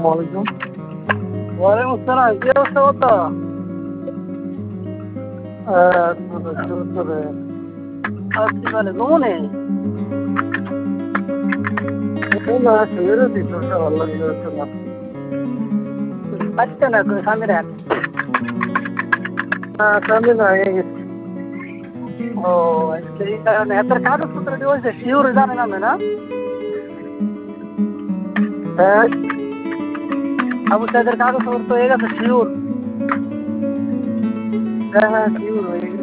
আলাইকুম। ওয়ালাইকুম আসসালাম, কি অবস্থা বলতো? আসছি তাহলে ঘুমনে পাচ্ছে না তো সামনে দেখ। ও সেই কারণে এত কাগজপত্র দিয়ে বলছে শিওর জানে না না আবু সাইদের কাগজপত্র হয়ে গেছে শিওর। হ্যাঁ শিওর হয়ে গেছে।